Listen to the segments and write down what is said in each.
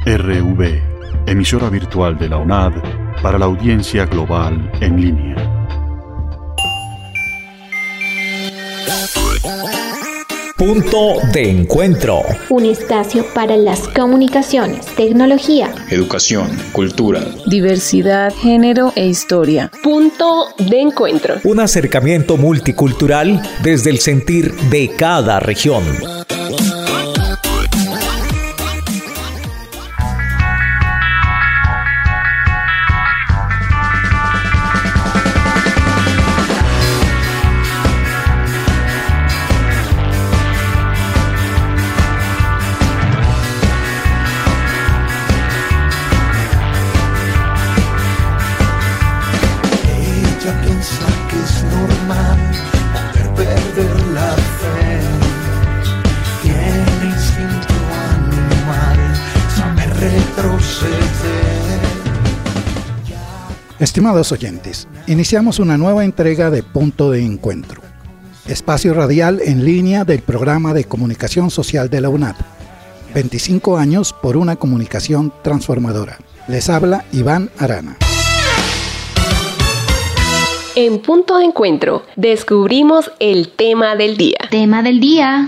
RV, emisora virtual de la UNAD para la audiencia global en línea. Punto de encuentro. Un espacio para las comunicaciones, tecnología, educación, cultura, diversidad, género e historia. Punto de encuentro. Un acercamiento multicultural desde el sentir de cada región. Estimados oyentes, iniciamos una nueva entrega de Punto de Encuentro, espacio radial en línea del programa de comunicación social de la UNAD. 25 años por una comunicación transformadora. Les habla Iván Arana. En Punto de Encuentro descubrimos el tema del día. Tema del día.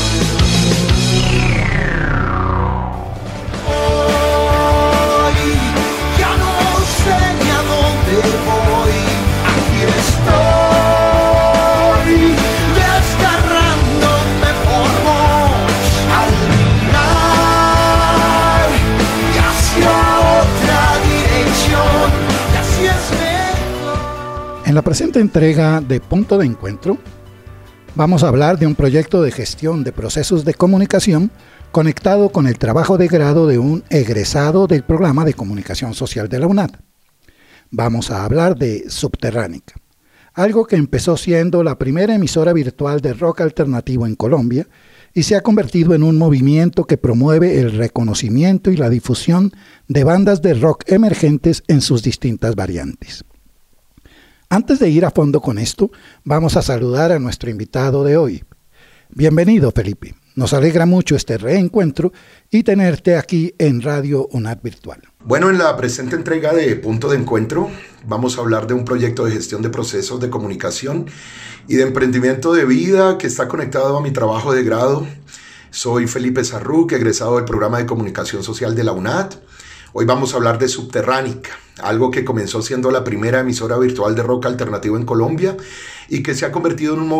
En la presente entrega de Punto de Encuentro, vamos a hablar de un proyecto de gestión de procesos de comunicación conectado con el trabajo de grado de un egresado del programa de comunicación social de la UNAD. Vamos a hablar de Subterránica, algo que empezó siendo la primera emisora virtual de rock alternativo en Colombia y se ha convertido en un movimiento que promueve el reconocimiento y la difusión de bandas de rock emergentes en sus distintas variantes. Antes de ir a fondo con esto, vamos a saludar a nuestro invitado de hoy. Bienvenido, Felipe. Nos alegra mucho este reencuentro y tenerte aquí en Radio UNAD Virtual. Bueno, en la presente entrega de Punto de Encuentro vamos a hablar de un proyecto de gestión de procesos de comunicación y de emprendimiento de vida que está conectado a mi trabajo de grado. Soy Felipe Sarruque, egresado del programa de comunicación social de la UNAD. Hoy vamos a hablar de Subterránica, algo que comenzó siendo la primera emisora virtual de rock alternativo en Colombia y que se ha convertido en un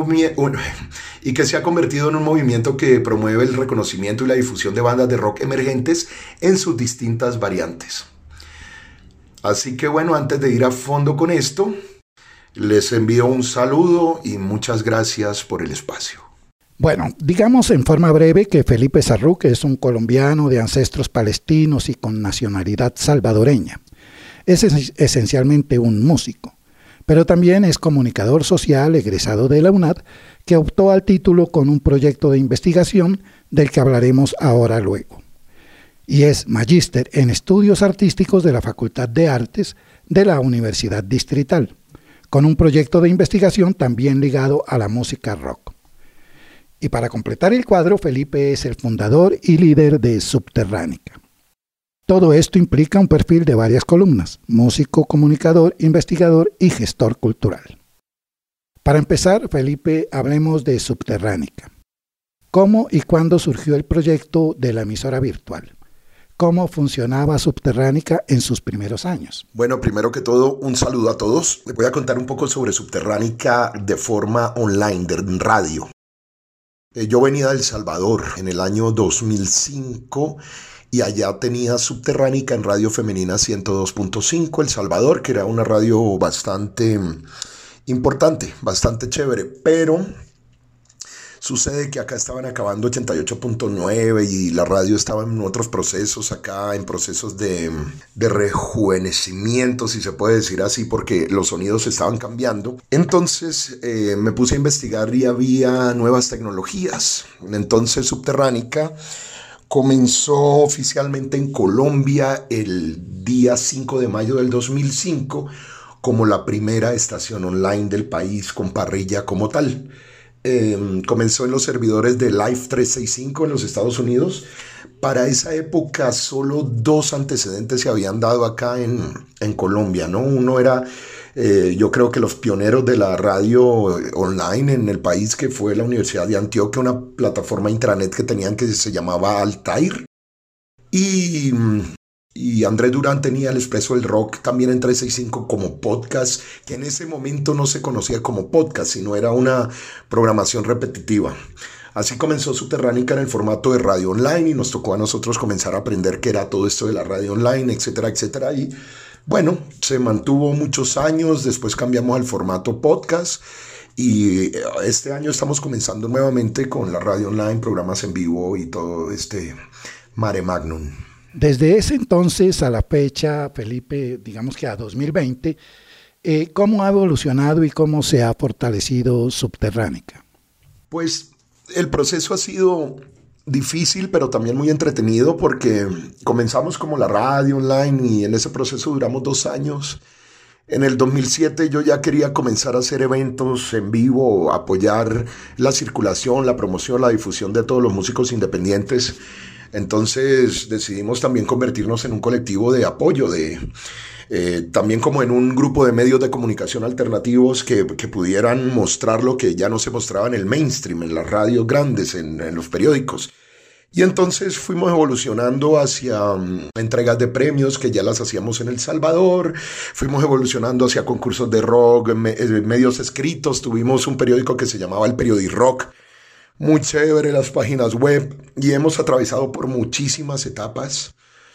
movimiento que promueve el reconocimiento y la difusión de bandas de rock emergentes en sus distintas variantes. Así que bueno, antes de ir a fondo con esto, les envío un saludo y muchas gracias por el espacio. Bueno, digamos en forma breve que Felipe Sarruque es un colombiano de ancestros palestinos y con nacionalidad salvadoreña. Es esencialmente un músico, pero también es comunicador social egresado de la UNAD que optó al título con un proyecto de investigación del que hablaremos ahora luego. Y es magíster en estudios artísticos de la Facultad de Artes de la Universidad Distrital, con un proyecto de investigación también ligado a la música rock. Y para completar el cuadro, Felipe es el fundador y líder de Subterránica. Todo esto implica un perfil de varias columnas: músico, comunicador, investigador y gestor cultural. Para empezar, Felipe, hablemos de Subterránica. ¿Cómo y cuándo surgió el proyecto de la emisora virtual? ¿Cómo funcionaba Subterránica en sus primeros años? Bueno, primero que todo, un saludo a todos. Les voy a contar un poco sobre Subterránica de forma online, de radio. Yo venía de El Salvador en el año 2005 y allá tenía Subterránica en Radio Femenina 102.5 El Salvador, que era una radio bastante importante, bastante chévere, pero sucede que acá estaban acabando 88.9 y la radio estaba en otros procesos acá, en procesos de rejuvenecimiento, si se puede decir así, porque los sonidos estaban cambiando. Entonces me puse a investigar y había nuevas tecnologías. Entonces Subterránica comenzó oficialmente en Colombia el día 5 de mayo del 2005 como la primera estación online del país con parrilla como tal. Comenzó en los servidores de Live 365 en los Estados Unidos, para esa época solo 2 antecedentes se habían dado acá en Colombia, ¿no? Uno era, yo creo que los pioneros de la radio online en el país, que fue la Universidad de Antioquia, una plataforma intranet que tenían que se llamaba Altair. Y Andrés Durán tenía el Expreso del Rock también en 365 como podcast, que en ese momento no se conocía como podcast, sino era una programación repetitiva. Así comenzó Subterránica en el formato de radio online y nos tocó a nosotros comenzar a aprender qué era todo esto de la radio online, etcétera, etcétera. Y bueno, se mantuvo muchos años, después cambiamos al formato podcast y este año estamos comenzando nuevamente con la radio online, programas en vivo y todo este mare magnum. Desde ese entonces a la fecha, Felipe, digamos que a 2020, ¿cómo ha evolucionado y cómo se ha fortalecido Subterránica? Pues el proceso ha sido difícil, pero también muy entretenido porque comenzamos como la radio online y en ese proceso duramos 2 años. En el 2007 yo ya quería comenzar a hacer eventos en vivo, apoyar la circulación, la promoción, la difusión de todos los músicos independientes. Entonces decidimos también convertirnos en un colectivo de apoyo, también como en un grupo de medios de comunicación alternativos que pudieran mostrar lo que ya no se mostraba en el mainstream, en las radios grandes, en los periódicos. Y entonces fuimos evolucionando hacia entregas de premios que ya las hacíamos en El Salvador, fuimos evolucionando hacia concursos de rock, medios escritos, tuvimos un periódico que se llamaba El Periodirock, muy chévere, las páginas web, y hemos atravesado por muchísimas etapas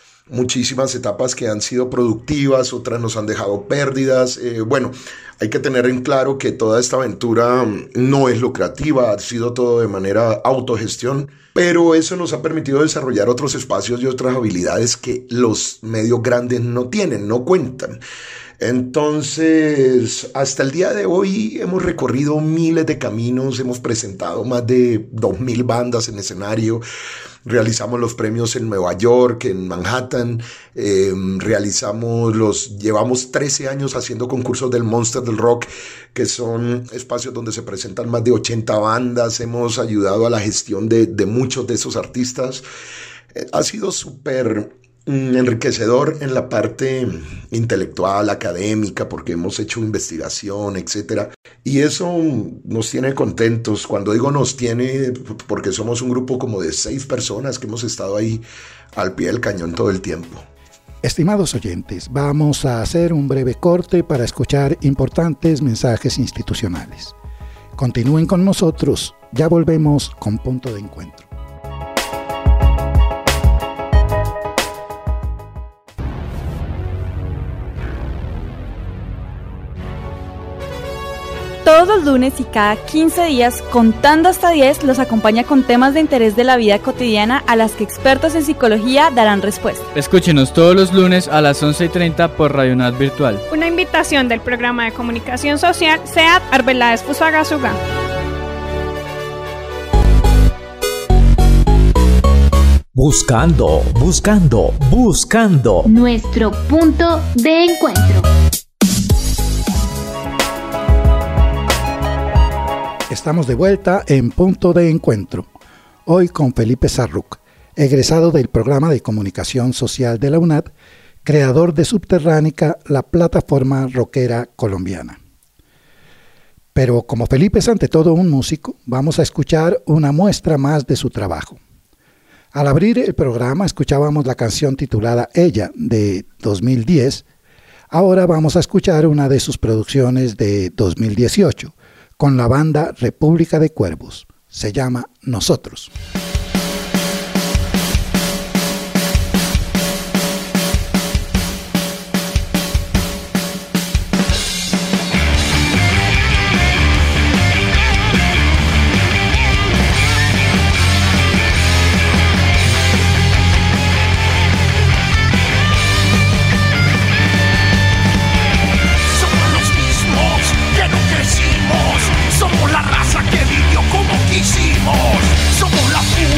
que han sido productivas, otras nos han dejado pérdidas. Bueno, hay que tener en claro que toda esta aventura no es lucrativa, ha sido todo de manera autogestión, pero eso nos ha permitido desarrollar otros espacios y otras habilidades que los medios grandes no tienen, no cuentan. Entonces, hasta el día de hoy hemos recorrido miles de caminos, hemos presentado más de 2,000 bandas en escenario, realizamos los premios en Nueva York, en Manhattan, llevamos 13 años haciendo concursos del Monster del Rock, que son espacios donde se presentan más de 80 bandas, hemos ayudado a la gestión de muchos de esos artistas. Ha sido súper enriquecedor en la parte intelectual, académica, porque hemos hecho investigación, etcétera, y eso nos tiene contentos. Cuando digo nos tiene, porque somos un grupo como de 6 personas que hemos estado ahí al pie del cañón todo el tiempo. Estimados oyentes, vamos a hacer un breve corte para escuchar importantes mensajes institucionales. Continúen con nosotros, ya volvemos con Punto de Encuentro. Todos los lunes y cada 15 días, contando hasta 10, los acompaña con temas de interés de la vida cotidiana a las que expertos en psicología darán respuesta. Escúchenos todos los lunes a las 11:30 por Radio UNAD Virtual. Una invitación del programa de comunicación social SEAD Arbeláez Fusagasugá. Buscando. Nuestro punto de encuentro. Estamos de vuelta en Punto de Encuentro, hoy con Felipe Sarruc, egresado del programa de comunicación social de la UNAD, creador de Subterránica, la plataforma rockera colombiana. Pero como Felipe es ante todo un músico, vamos a escuchar una muestra más de su trabajo. Al abrir el programa escuchábamos la canción titulada Ella, de 2010. Ahora vamos a escuchar una de sus producciones de 2018, con la banda República de Cuervos. Se llama Nosotros. Somos la raza que vivió como quisimos. Somos la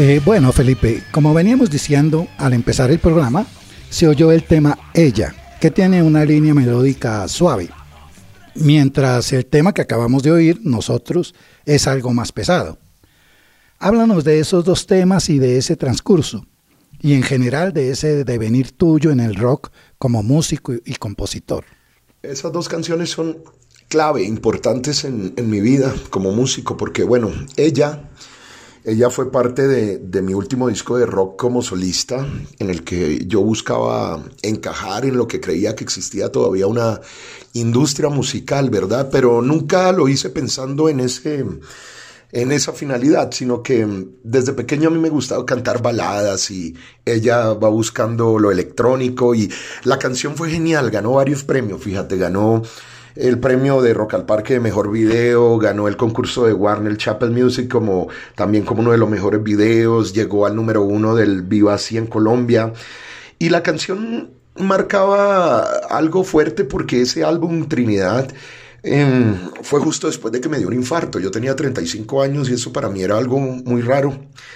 Bueno, Felipe, como veníamos diciendo al empezar el programa, se oyó el tema Ella, que tiene una línea melódica suave, mientras el tema que acabamos de oír, Nosotros, es algo más pesado. Háblanos de esos dos temas y de ese transcurso, y en general de ese devenir tuyo en el rock como músico y compositor. Esas dos canciones son clave, importantes en mi vida como músico, porque bueno, ella fue parte de mi último disco de rock como solista, en el que yo buscaba encajar en lo que creía que existía todavía una industria musical, ¿verdad? Pero nunca lo hice pensando en esa finalidad, sino que desde pequeño a mí me gustaba cantar baladas y ella va buscando lo electrónico y la canción fue genial, ganó varios premios, fíjate, ganó el premio de Rock al Parque de Mejor Video, ganó el concurso de Warner Chappell Music también como uno de los mejores videos, llegó al número 1 del Viva Así en Colombia, y la canción marcaba algo fuerte porque ese álbum Trinidad fue justo después de que me dio un infarto. Yo tenía 35 años y eso para mí era algo muy raro,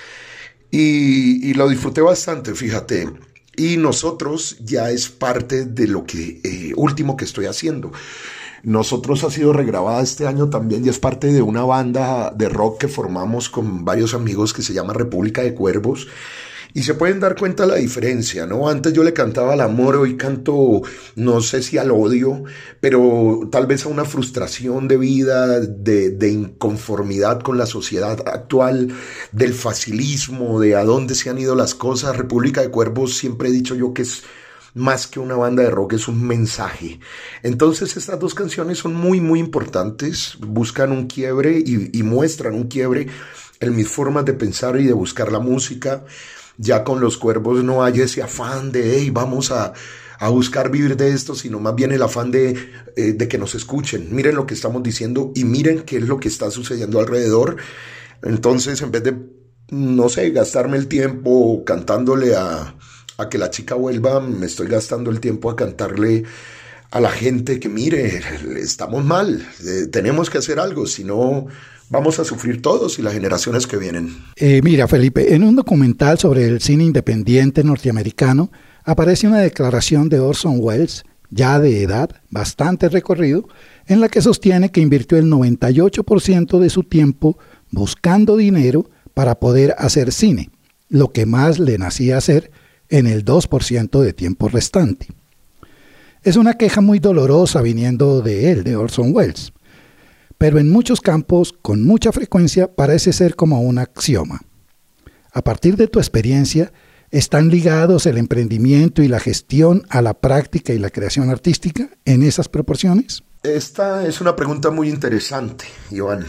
y lo disfruté bastante, fíjate. Y Nosotros ya es parte de lo que último que estoy haciendo. Nosotros ha sido regrabada este año también y es parte de una banda de rock que formamos con varios amigos que se llama República de Cuervos. Y se pueden dar cuenta la diferencia, ¿no? Antes yo le cantaba al amor, hoy canto, no sé si al odio, pero tal vez a una frustración de vida, de inconformidad con la sociedad actual, del facilismo, de a dónde se han ido las cosas. República de Cuervos, siempre he dicho yo que es más que una banda de rock, es un mensaje. Entonces estas dos canciones son muy, muy importantes, buscan un quiebre y muestran un quiebre en mis formas de pensar y de buscar la música. Ya con Los Cuervos no hay ese afán de, hey, vamos a buscar vivir de esto, sino más bien el afán de que nos escuchen. Miren lo que estamos diciendo y miren qué es lo que está sucediendo alrededor. Entonces, en vez de, no sé, gastarme el tiempo cantándole a que la chica vuelva, me estoy gastando el tiempo a cantarle a la gente que, mire, estamos mal, tenemos que hacer algo, si no vamos a sufrir todos y las generaciones que vienen. Mira, Felipe, en un documental sobre el cine independiente norteamericano aparece una declaración de Orson Welles, ya de edad, bastante recorrido, en la que sostiene que invirtió el 98% de su tiempo buscando dinero para poder hacer cine, lo que más le nacía hacer en el 2% de tiempo restante. Es una queja muy dolorosa viniendo de él, de Orson Welles, pero en muchos campos, con mucha frecuencia, parece ser como un axioma. A partir de tu experiencia, ¿están ligados el emprendimiento y la gestión a la práctica y la creación artística en esas proporciones? Esta es una pregunta muy interesante, Iván,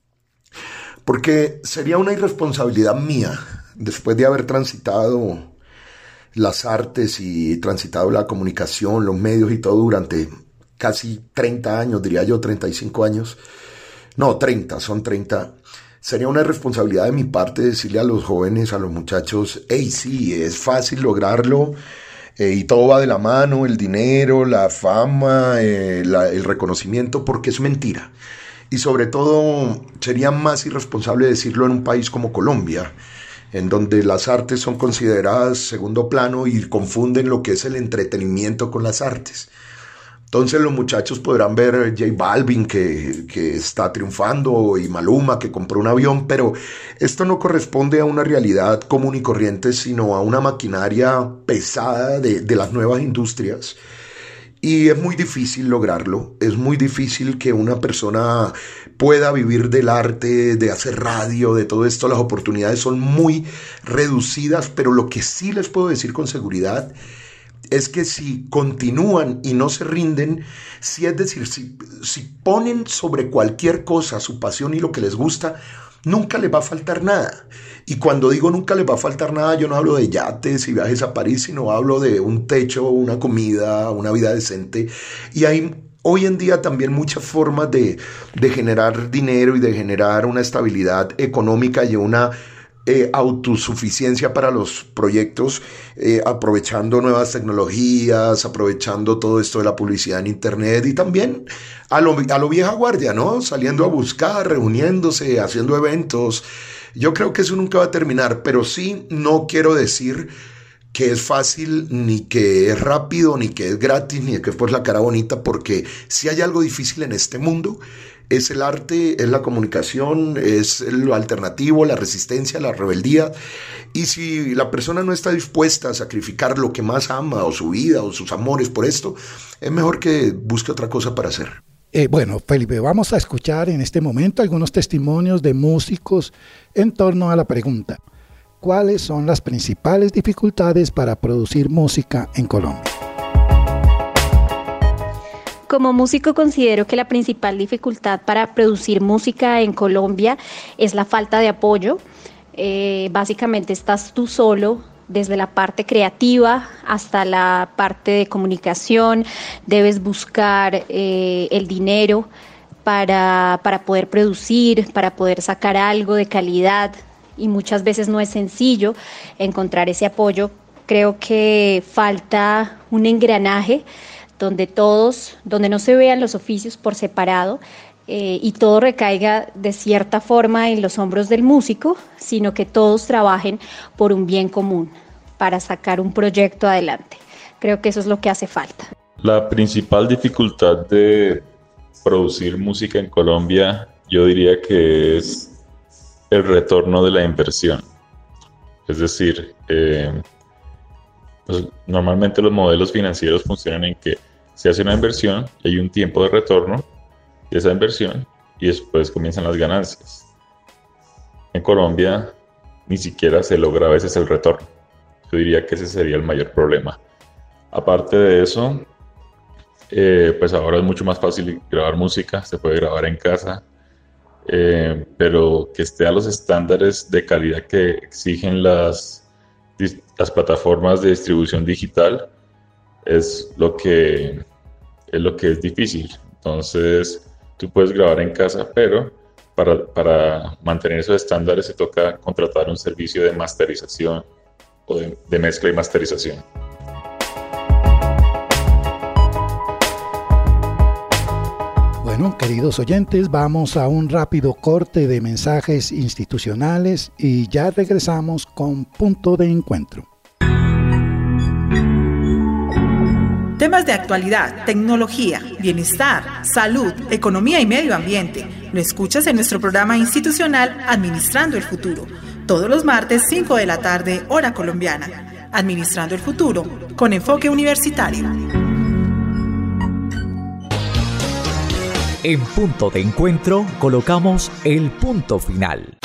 porque sería una irresponsabilidad mía, después de haber transitado las artes y transitado la comunicación, los medios y todo durante casi 30 años, diría yo 35 años, no, 30, son 30, sería una irresponsabilidad de mi parte decirle a los jóvenes, a los muchachos, hey, sí, es fácil lograrlo, y todo va de la mano, el dinero, la fama, el reconocimiento, porque es mentira. Y sobre todo sería más irresponsable decirlo en un país como Colombia, en donde las artes son consideradas segundo plano y confunden lo que es el entretenimiento con las artes. Entonces los muchachos podrán ver J Balvin que está triunfando y Maluma que compró un avión, pero esto no corresponde a una realidad común y corriente, sino a una maquinaria pesada de las nuevas industrias. Y es muy difícil lograrlo, es muy difícil que una persona pueda vivir del arte, de hacer radio, de todo esto. Las oportunidades son muy reducidas, pero lo que sí les puedo decir con seguridad es que si continúan y no se rinden, si ponen sobre cualquier cosa su pasión y lo que les gusta, nunca les va a faltar nada. Y cuando digo nunca les va a faltar nada, yo no hablo de yates y viajes a París, sino hablo de un techo, una comida, una vida decente. Y hay hoy en día también muchas formas de generar dinero y de generar una estabilidad económica y una autosuficiencia para los proyectos, aprovechando nuevas tecnologías, aprovechando todo esto de la publicidad en internet y también a lo vieja guardia, ¿no? Saliendo a buscar, reuniéndose, haciendo eventos Yo creo que eso nunca va a terminar, pero sí no quiero decir que es fácil, ni que es rápido, ni que es gratis, ni que es por la cara bonita, porque si hay algo difícil en este mundo, es el arte, es la comunicación, es lo alternativo, la resistencia, la rebeldía. Y si la persona no está dispuesta a sacrificar lo que más ama, o su vida, o sus amores por esto, es mejor que busque otra cosa para hacer. Bueno, Felipe, vamos a escuchar en este momento algunos testimonios de músicos en torno a la pregunta: ¿cuáles son las principales dificultades para producir música en Colombia? Como músico considero que la principal dificultad para producir música en Colombia es la falta de apoyo. Básicamente estás tú solo, desde la parte creativa hasta la parte de comunicación. Debes buscar el dinero para poder producir, para poder sacar algo de calidad, y muchas veces no es sencillo encontrar ese apoyo. Creo que falta un engranaje donde no se vean los oficios por separado, y todo recaiga de cierta forma en los hombros del músico, sino que todos trabajen por un bien común para sacar un proyecto adelante. Creo que eso es lo que hace falta. La principal dificultad de producir música en Colombia, yo diría que es el retorno de la inversión. Es decir, pues normalmente los modelos financieros funcionan en que se hace una inversión y hay un tiempo de retorno de esa inversión y después comienzan las ganancias. En Colombia ni siquiera se logra a veces el retorno. Yo diría que ese sería el mayor problema. Aparte de eso, pues ahora es mucho más fácil grabar música, se puede grabar en casa, pero que esté a los estándares de calidad que exigen las plataformas de distribución digital es lo que es difícil. Entonces, tú puedes grabar en casa, pero para mantener esos estándares se toca contratar un servicio de masterización o de mezcla y masterización. Bueno, queridos oyentes, vamos a un rápido corte de mensajes institucionales y ya regresamos con Punto de Encuentro. Temas de actualidad, tecnología, bienestar, salud, economía y medio ambiente. Lo escuchas en nuestro programa institucional Administrando el Futuro. Todos los martes, 5 de la tarde, hora colombiana. Administrando el Futuro, con enfoque universitario. En Punto de Encuentro colocamos el punto final.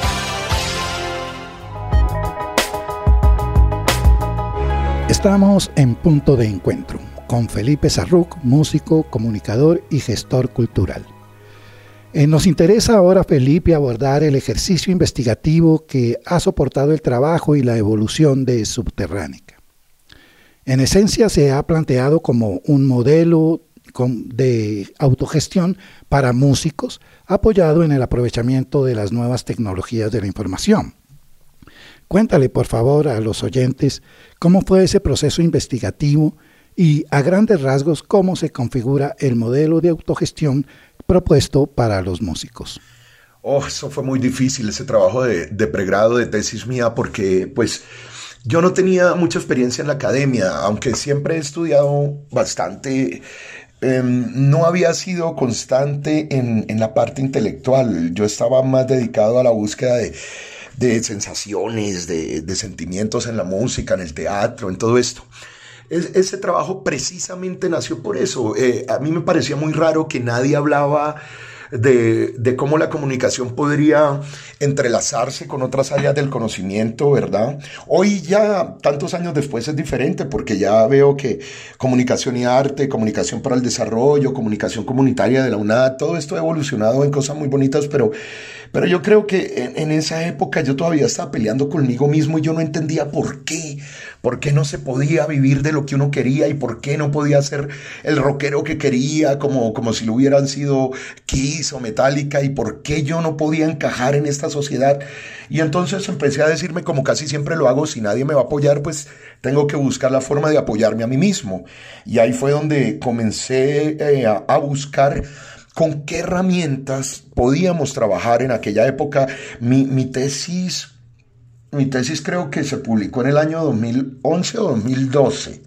Estamos en Punto de Encuentro con Felipe Sarruc, músico, comunicador y gestor cultural. Nos interesa ahora, Felipe, abordar el ejercicio investigativo que ha soportado el trabajo y la evolución de Subterránica. En esencia se ha planteado como un modelo de autogestión para músicos apoyado en el aprovechamiento de las nuevas tecnologías de la información. Cuéntale, por favor, a los oyentes cómo fue ese proceso investigativo y, a grandes rasgos, cómo se configura el modelo de autogestión propuesto para los músicos. Eso fue muy difícil, ese trabajo de pregrado, de tesis mía, porque pues yo no tenía mucha experiencia en la academia, aunque siempre he estudiado bastante. No había sido constante en la parte intelectual. Yo estaba más dedicado a la búsqueda de sensaciones, de sentimientos en la música, en el teatro, en todo esto. Ese trabajo precisamente nació por eso. A mí me parecía muy raro que nadie hablaba de cómo la comunicación podría entrelazarse con otras áreas del conocimiento, ¿verdad? Hoy ya, tantos años después, es diferente porque ya veo que comunicación y arte, comunicación para el desarrollo, comunicación comunitaria de la UNAD, todo esto ha evolucionado en cosas muy bonitas, pero yo creo que en esa época yo todavía estaba peleando conmigo mismo y yo no entendía por qué no se podía vivir de lo que uno quería y por qué no podía ser el rockero que quería como si lo hubieran sido Kiss o Metallica, y por qué yo no podía encajar en esta sociedad. Y entonces empecé a decirme, como casi siempre lo hago, si nadie me va a apoyar, pues tengo que buscar la forma de apoyarme a mí mismo. Y ahí fue donde comencé a buscar con qué herramientas podíamos trabajar en aquella época. Mi tesis creo que se publicó en el año 2011 o 2012.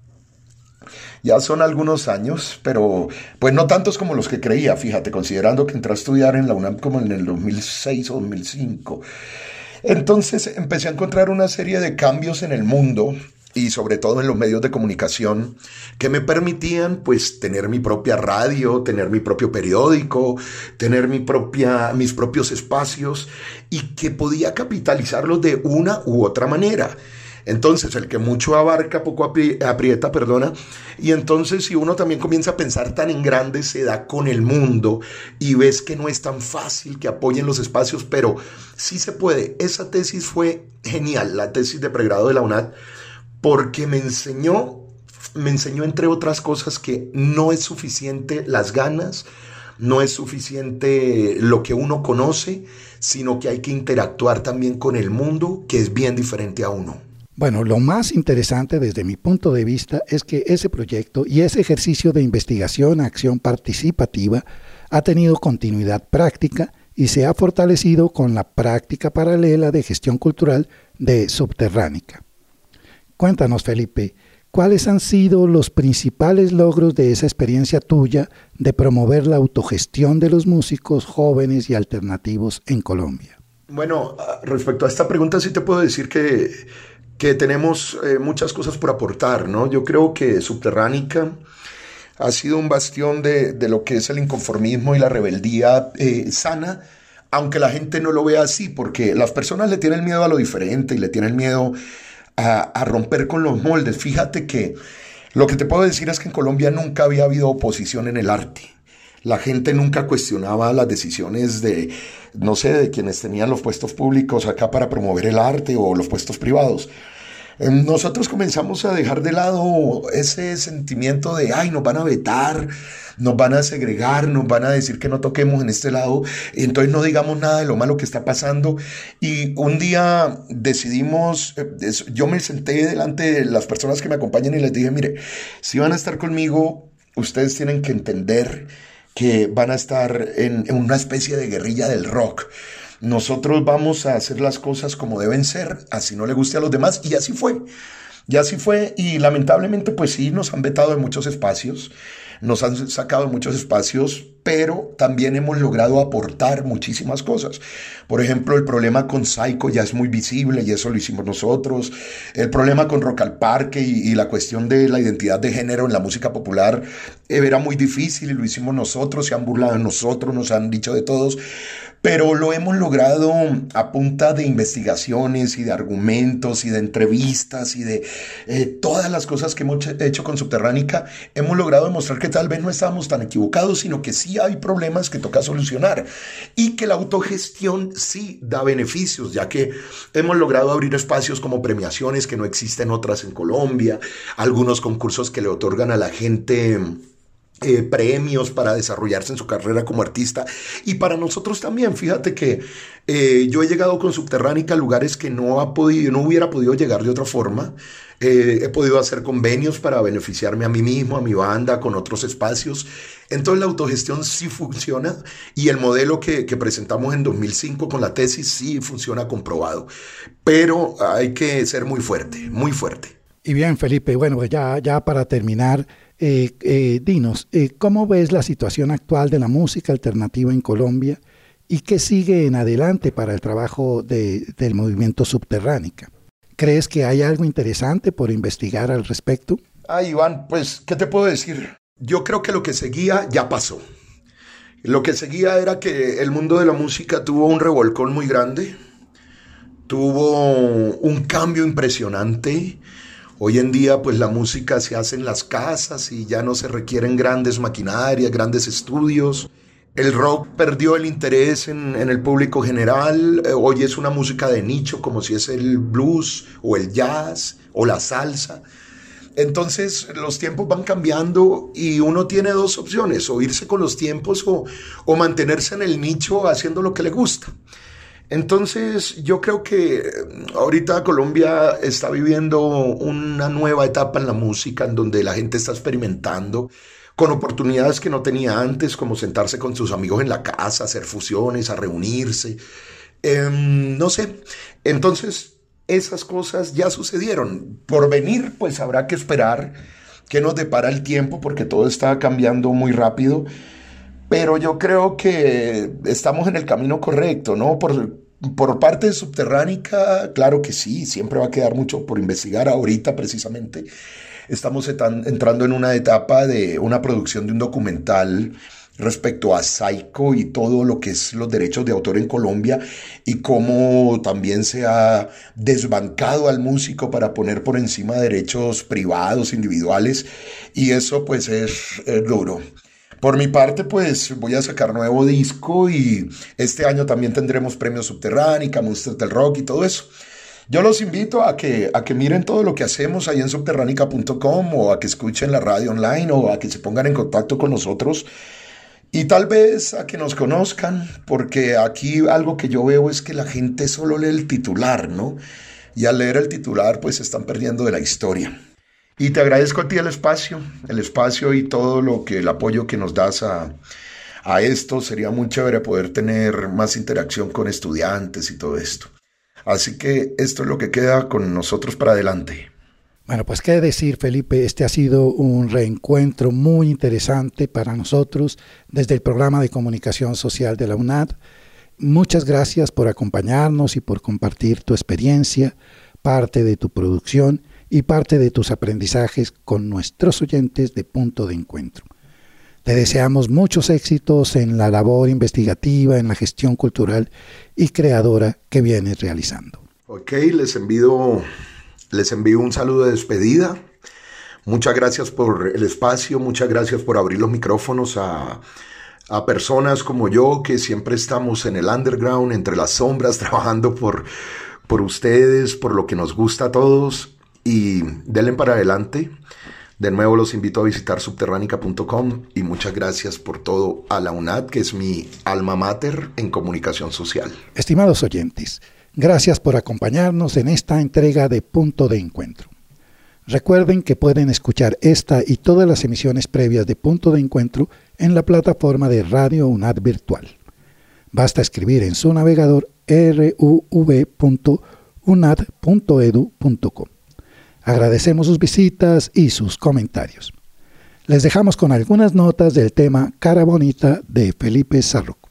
Ya son algunos años, pero pues no tantos como los que creía, fíjate, considerando que entré a estudiar en la UNAM como en el 2006 o 2005. Entonces empecé a encontrar una serie de cambios en el mundo y sobre todo en los medios de comunicación que me permitían pues tener mi propia radio, tener mi propio periódico, tener mis propios espacios y que podía capitalizarlos de una u otra manera. Entonces, el que mucho abarca, poco aprieta, y entonces si uno también comienza a pensar tan en grande, se da con el mundo y ves que no es tan fácil que apoyen los espacios, pero sí se puede. Esa tesis fue genial, la tesis de pregrado de la UNAD, porque me enseñó entre otras cosas que no es suficiente las ganas, no es suficiente lo que uno conoce, sino que hay que interactuar también con el mundo, que es bien diferente a uno. Bueno, lo más interesante desde mi punto de vista es que ese proyecto y ese ejercicio de investigación, acción participativa, ha tenido continuidad práctica y se ha fortalecido con la práctica paralela de gestión cultural de Subterránica. Cuéntanos, Felipe, ¿cuáles han sido los principales logros de esa experiencia tuya de promover la autogestión de los músicos jóvenes y alternativos en Colombia? Bueno, respecto a esta pregunta sí te puedo decir que tenemos muchas cosas por aportar, ¿no? Yo creo que Subterránica ha sido un bastión de lo que es el inconformismo y la rebeldía sana, aunque la gente no lo vea así, porque las personas le tienen miedo a lo diferente y le tienen miedo a romper con los moldes. Fíjate que lo que te puedo decir es que en Colombia nunca había habido oposición en el arte. La gente nunca cuestionaba las decisiones de quienes tenían los puestos públicos acá para promover el arte o los puestos privados. Nosotros comenzamos a dejar de lado ese sentimiento de, nos van a vetar, nos van a segregar, nos van a decir que no toquemos en este lado, y entonces no digamos nada de lo malo que está pasando. Y un día decidimos, yo me senté delante de las personas que me acompañan y les dije, mire, si van a estar conmigo, ustedes tienen que entender que van a estar en una especie de guerrilla del rock. Nosotros vamos a hacer las cosas como deben ser, así no le guste a los demás, y así fue. Y lamentablemente pues sí, nos han vetado de muchos espacios, nos han sacado de muchos espacios, pero también hemos logrado aportar muchísimas cosas. Por ejemplo, el problema con Psycho ya es muy visible y eso lo hicimos nosotros. El problema con Rock al Parque y la cuestión de la identidad de género en la música popular era muy difícil y lo hicimos nosotros, se han burlado de nosotros, nos han dicho de todos. Pero lo hemos logrado a punta de investigaciones y de argumentos y de entrevistas y de todas las cosas que hemos hecho con Subterránica. Hemos logrado demostrar que tal vez no estábamos tan equivocados, sino que sí hay problemas que toca solucionar y que la autogestión sí da beneficios, ya que hemos logrado abrir espacios como premiaciones que no existen otras en Colombia, algunos concursos que le otorgan a la gente premios para desarrollarse en su carrera como artista, y para nosotros también. Fíjate que yo he llegado con Subterránica a lugares que no hubiera podido llegar de otra forma. He podido hacer convenios para beneficiarme a mí mismo, a mi banda, con otros espacios. Entonces la autogestión sí funciona y el modelo que presentamos en 2005 con la tesis sí funciona comprobado, pero hay que ser muy fuerte, muy fuerte. Y bien, Felipe, bueno, ya para terminar, dinos, ¿cómo ves la situación actual de la música alternativa en Colombia y qué sigue en adelante para el trabajo del movimiento Subterránica? ¿Crees que hay algo interesante por investigar al respecto? Iván, pues, ¿qué te puedo decir? Yo creo que lo que seguía ya pasó. Lo que seguía era que el mundo de la música tuvo un revolcón muy grande, tuvo un cambio impresionante. Hoy en día pues la música se hace en las casas y ya no se requieren grandes maquinarias, grandes estudios. El rock perdió el interés en el público general. Hoy es una música de nicho, como si es el blues o el jazz o la salsa. Entonces los tiempos van cambiando y uno tiene dos opciones: o irse con los tiempos o mantenerse en el nicho haciendo lo que le gusta. Entonces yo creo que ahorita Colombia está viviendo una nueva etapa en la música, en donde la gente está experimentando con oportunidades que no tenía antes, como sentarse con sus amigos en la casa, hacer fusiones, a reunirse, no sé. Entonces, esas cosas ya sucedieron. Por venir, pues habrá que esperar qué nos depara el tiempo, porque todo está cambiando muy rápido. Pero yo creo que estamos en el camino correcto, ¿no? Por parte de Subterránica, claro que sí, siempre va a quedar mucho por investigar. Ahorita, precisamente, estamos entrando en una etapa de una producción de un documental respecto a Saico y todo lo que es los derechos de autor en Colombia y cómo también se ha desbancado al músico para poner por encima derechos privados, individuales, y eso pues es duro. Por mi parte, pues voy a sacar nuevo disco y este año también tendremos premios Subterránica, Monsters del Rock y todo eso. Yo los invito a que miren todo lo que hacemos ahí en subterranica.com, o a que escuchen la radio online, o a que se pongan en contacto con nosotros y tal vez a que nos conozcan, porque aquí algo que yo veo es que la gente solo lee el titular, ¿no? Y al leer el titular pues se están perdiendo de la historia. Y te agradezco a ti el espacio y todo el apoyo que nos das a esto. Sería muy chévere poder tener más interacción con estudiantes y todo esto. Así que esto es lo que queda con nosotros para adelante. Bueno, pues qué decir, Felipe, este ha sido un reencuentro muy interesante para nosotros desde el programa de comunicación social de la UNAD. Muchas gracias por acompañarnos y por compartir tu experiencia, parte de tu producción y parte de tus aprendizajes con nuestros oyentes de Punto de Encuentro. Te deseamos muchos éxitos en la labor investigativa, en la gestión cultural y creadora que vienes realizando. Ok, les envío un saludo de despedida. Muchas gracias por el espacio, muchas gracias por abrir los micrófonos a personas como yo, que siempre estamos en el underground, entre las sombras, trabajando por ustedes, por lo que nos gusta a todos, y denle para adelante. De nuevo los invito a visitar subterranica.com y muchas gracias por todo a la UNAD, que es mi alma mater en comunicación social. Estimados oyentes, gracias por acompañarnos en esta entrega de Punto de Encuentro. Recuerden que pueden escuchar esta y todas las emisiones previas de Punto de Encuentro en la plataforma de Radio UNAD Virtual. Basta escribir en su navegador ruv.unad.edu.co. Agradecemos sus visitas y sus comentarios. Les dejamos con algunas notas del tema Cara Bonita de Felipe Sarruc.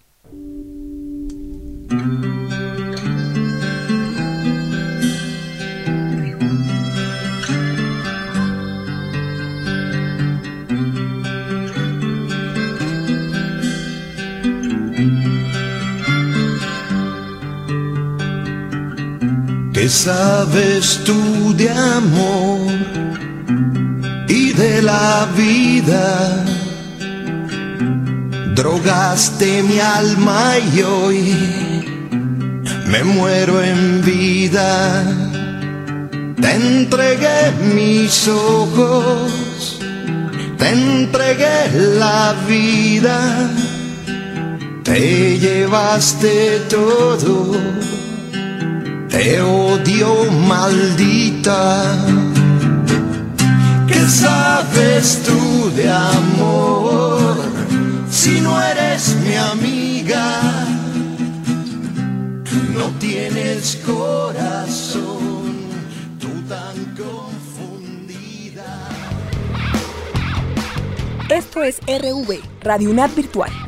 ¿Qué sabes tú de amor y de la vida? Drogaste mi alma y hoy me muero en vida. Te entregué mis ojos, te entregué la vida, te llevaste todo. Te odio, maldita. ¿Qué sabes tú de amor si no eres mi amiga? No tienes corazón, tú tan confundida. Esto es RV, Radio UNAD Virtual.